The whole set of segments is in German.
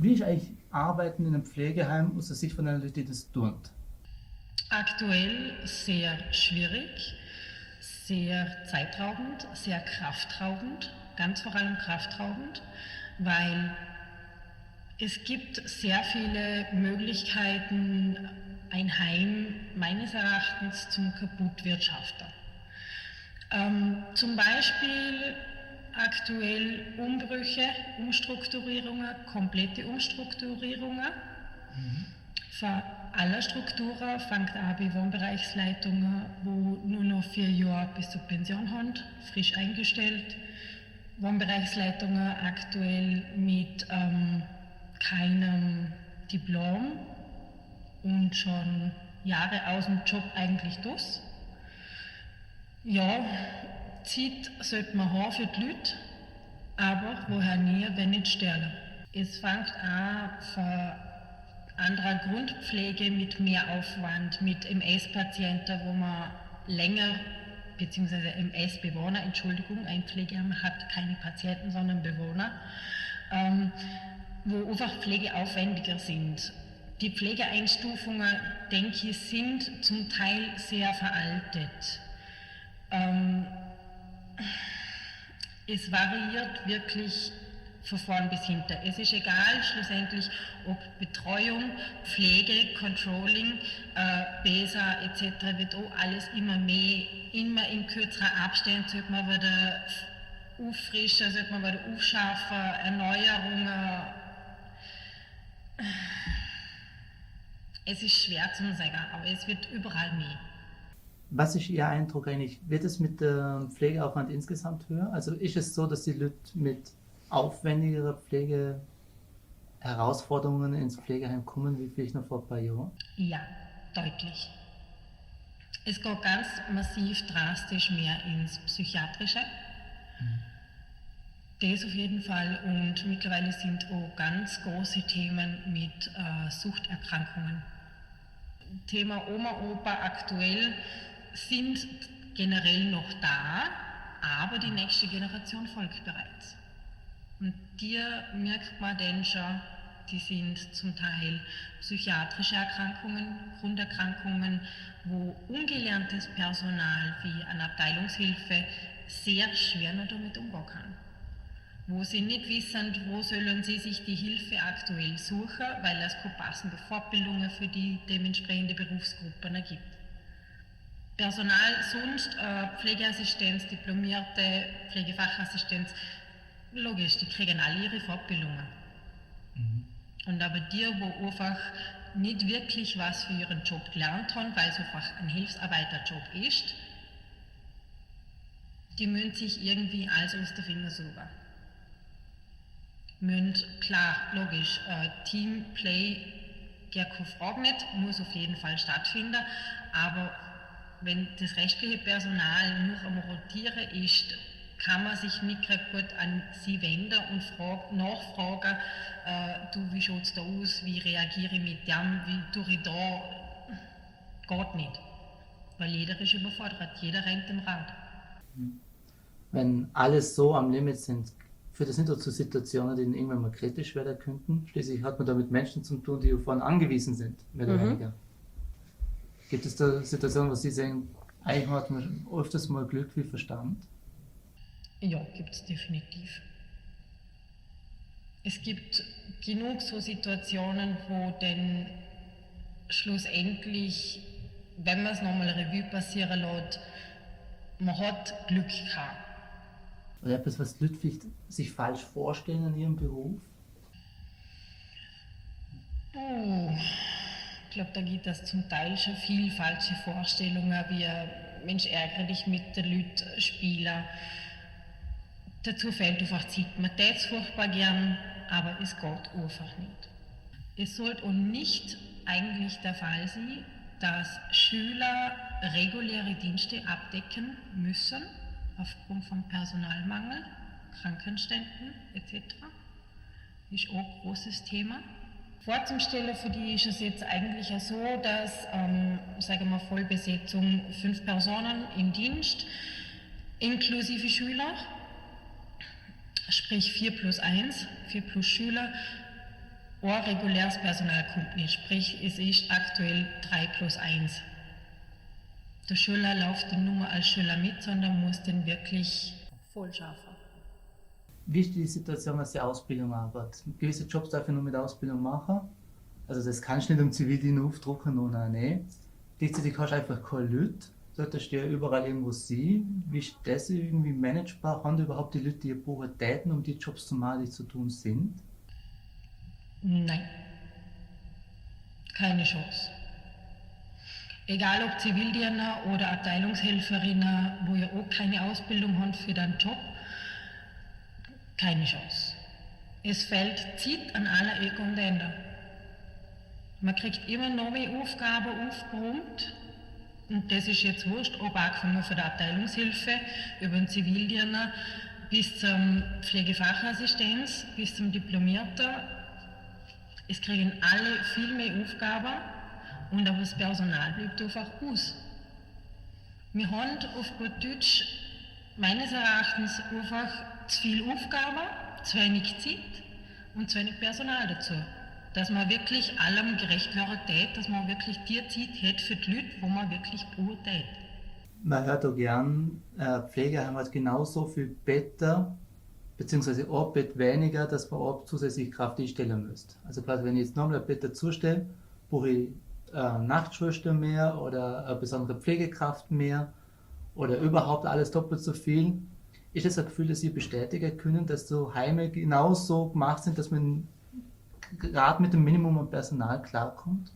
Wie ist eigentlich Arbeiten in einem Pflegeheim aus der Sicht von einer Leute, die das tun? Aktuell sehr schwierig, sehr zeitraubend, sehr kraftraubend, ganz vor allem kraftraubend, weil es gibt sehr viele Möglichkeiten, ein Heim meines Erachtens zum Kaputtwirtschaften. Zum Beispiel aktuell Umbrüche, Umstrukturierungen, komplette Umstrukturierungen. Von aller Strukturen fängt an bei Wohnbereichsleitungen, wo nur noch 4 Jahre bis zur Pension haben, frisch eingestellt. Wohnbereichsleitungen aktuell mit keinem Diplom und schon Jahre aus dem Job eigentlich durch. Ja, Zeit sollte man haben für die Leute, aber woher nie, wenn nicht sterben. Es fängt an von anderer Grundpflege mit mehr Aufwand, mit MS-Patienten, wo man länger, beziehungsweise MS-Bewohner, Entschuldigung, ein Pflegeheim hat keine Patienten, sondern Bewohner, wo einfach Pflegeaufwendiger sind. Die Pflegeeinstufungen, denke ich, sind zum Teil sehr veraltet. Es variiert wirklich von vorn bis hinten. Es ist egal schlussendlich, ob Betreuung, Pflege, Controlling, BESA etc. wird auch alles immer mehr, immer in kürzeren Abständen sollte man wieder auffrischen, sollte man wieder aufschaffen, Erneuerungen. Es ist schwer zu sagen, aber es wird überall mehr. Was ist Ihr Eindruck eigentlich? Wird es mit dem Pflegeaufwand insgesamt höher? Also ist es so, dass die Leute mit aufwendigerer Pflegeherausforderungen ins Pflegeheim kommen, wie vielleicht noch vor ein paar Jahren? Ja, deutlich. Es geht ganz massiv drastisch mehr ins Psychiatrische. Das auf jeden Fall, und mittlerweile sind auch ganz große Themen mit Suchterkrankungen. Thema Oma, Opa aktuell sind generell noch da, aber die nächste Generation folgt bereits. Und die merkt man dann schon, die sind zum Teil psychiatrische Erkrankungen, Grunderkrankungen, wo ungelerntes Personal wie eine Abteilungshilfe sehr schwer noch damit umgehen kann. Wo sie nicht wissen, wo sollen sie sich die Hilfe aktuell suchen, weil es keine passende Fortbildungen für die dementsprechende Berufsgruppen gibt. Personal sonst, Pflegeassistenz, Diplomierte, Pflegefachassistenz, logisch, die kriegen alle ihre Fortbildungen. Und aber die, wo einfach nicht wirklich was für ihren Job gelernt haben, weil es einfach ein Hilfsarbeiterjob ist, die müssen sich irgendwie alles aus den Fingern suchen. Klar, logisch, Teamplay, gar keine Frage nicht, muss auf jeden Fall stattfinden, aber wenn das restliche Personal nur am Rotieren ist, kann man sich nicht gut an sie wenden und nachfragen, du, wie schaut es da aus, wie reagiere ich mit dem, wie tue ich da, geht nicht. Weil jeder ist überfordert, jeder rennt im Rad. Wenn alles so am Limit sind, führt das nicht nur zu Situationen, die irgendwann mal kritisch werden könnten. Schließlich hat man da mit Menschen zu tun, die davon angewiesen sind, mehr oder weniger. Gibt es da Situationen, wo Sie sagen, eigentlich hat man öfters mal Glück wie Verstand? Ja, gibt es definitiv. Es gibt genug so Situationen, wo dann schlussendlich, wenn man es nochmal Revue passieren lässt, man hat Glück gehabt. Oder etwas, was die Leute vielleicht sich falsch vorstellen in ihrem Beruf? Ich glaube, da gibt es zum Teil schon viel falsche Vorstellungen, wie Mensch, ärgere dich mit den Leuten, Spieler. Dazu fehlt einfach Zeit. Man täte es furchtbar gern, aber es geht einfach nicht. Es sollte auch nicht eigentlich der Fall sein, dass Schüler reguläre Dienste abdecken müssen, aufgrund von Personalmangel, Krankenständen etc. Ist auch ein großes Thema. Vorzustellen für die ist es jetzt eigentlich so, dass, sagen wir Vollbesetzung 5 Personen im Dienst, inklusive Schüler, sprich 4+1, 4 plus Schüler, ein reguläres Personal kommt nicht, sprich es ist aktuell 3+1. Der Schüler läuft dann nur mal als Schüler mit, sondern muss den wirklich voll schaffen. Wie ist die Situation, was die Ausbildung arbeitet? Gewisse Jobs darf ich nur mit Ausbildung machen. Also das kannst du nicht im Zivildienst aufdrucken oder nicht. Gleichzeitig hast du einfach keine Leute. Solltest du ja überall irgendwo sehen. Wie ist das irgendwie managebar? Haben da überhaupt die Leute, die brauchen Daten, um die Jobs zu machen, die zu tun sind? Nein, keine Chance. Egal ob Zivildiener oder Abteilungshelferinnen, wo ja auch keine Ausbildung haben für den Job, keine Chance. Es fällt Zeit an aller Ecken und Enden. Man kriegt immer neue Aufgaben aufgeräumt und das ist jetzt wurscht, ob angefangen von der Abteilungshilfe über den Zivildiener bis zum Pflegefachassistenz, bis zum Diplomierten. Es kriegen alle viel mehr Aufgaben und aber das Personal bleibt einfach aus. Wir haben auf gut Deutsch meines Erachtens einfach zu viel Aufgaben, zu wenig Zeit und zu wenig Personal dazu. Dass man wirklich allem gerecht werden tät, dass man wirklich die Zeit hat für die Leute, wo man wirklich braucht tät. Man hört auch gern, Pflegeheim hat genauso viel Betten, beziehungsweise ein Bett weniger, dass man auch zusätzlich Kraft einstellen müsste. Also quasi, wenn ich jetzt nochmal ein Bett dazustelle, brauche ich Nachtschwester mehr oder eine besondere Pflegekraft mehr oder überhaupt alles doppelt so viel. Ist das ein Gefühl, das Sie bestätigen können, dass so Heime genauso gemacht sind, dass man gerade mit dem Minimum an Personal klarkommt?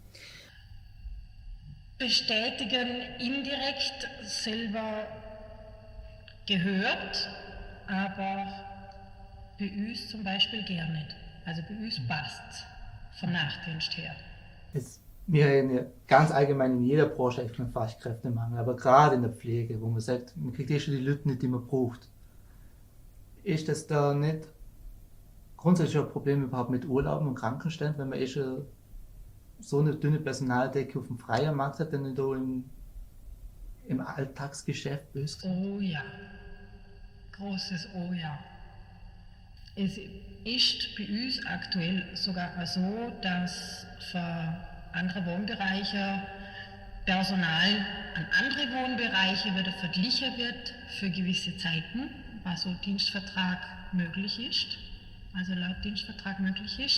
Bestätigen indirekt selber gehört, aber bei uns zum Beispiel gar nicht. Also bei uns passt vom Nachtdienst her. Wir haben ja ganz allgemein in jeder Branche echt einen Fachkräftemangel, aber gerade in der Pflege, wo man sagt, man kriegt schon die Leute nicht, die man braucht. Ist das da nicht grundsätzlich ein Problem überhaupt mit Urlauben und Krankenständen, wenn man schon so eine dünne Personaldecke auf dem freien Markt hat, denn da im Alltagsgeschäft bist? Oh ja, großes Oh ja. Es ist bei uns aktuell sogar so, dass für andere Wohnbereiche Personal an andere Wohnbereiche wieder verglichen wird für gewisse Zeiten, was so Dienstvertrag möglich ist, also laut Dienstvertrag möglich ist.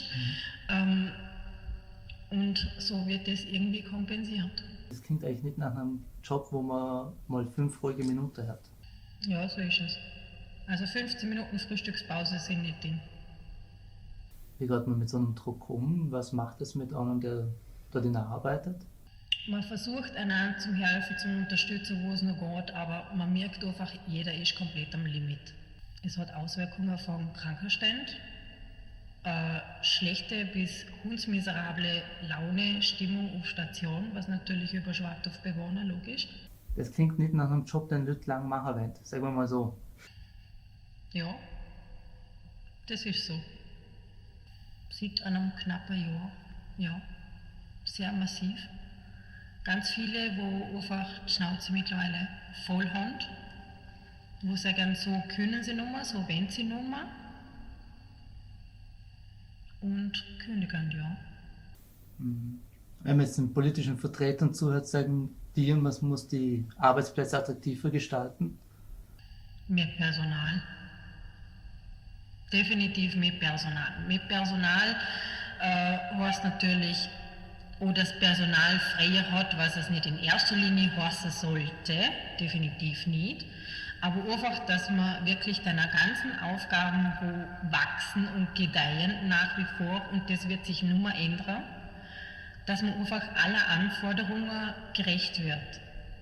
Und so wird das irgendwie kompensiert. Das klingt eigentlich nicht nach einem Job, wo man mal 5 ruhige Minuten hat. Ja, so ist es. Also 15 Minuten Frühstückspause sind nicht drin. Wie geht man mit so einem Druck um? Was macht es mit einem, der dort arbeitet? Man versucht einander zum Helfen, zum Unterstützen, wo es noch geht, aber man merkt einfach, jeder ist komplett am Limit. Es hat Auswirkungen vom Krankenstand, schlechte bis hundsmiserable Laune, Stimmung auf Station, was natürlich überschwappt auf Bewohner, logisch. Das klingt nicht nach einem Job, den Leute lang machen wollen, sagen wir mal so. Ja, das ist so. Seit einem knappen Jahr, ja, sehr massiv. Ganz viele, wo einfach die Schnauze mittlerweile voll haben, wo sagen, so können sie nicht mehr, so wollen sie nicht mehr. Und kündigen, ja. Wenn man jetzt den politischen Vertretern zuhört, sagen die, man muss die Arbeitsplätze attraktiver gestalten. Mehr Personal. Definitiv mehr Personal. Mehr Personal heißt natürlich, wo das Personal freier hat, was es nicht in erster Linie heißen sollte, definitiv nicht. Aber einfach, dass man wirklich deiner ganzen Aufgaben wo wachsen und gedeihen nach wie vor und das wird sich nur mehr ändern, dass man einfach aller Anforderungen gerecht wird.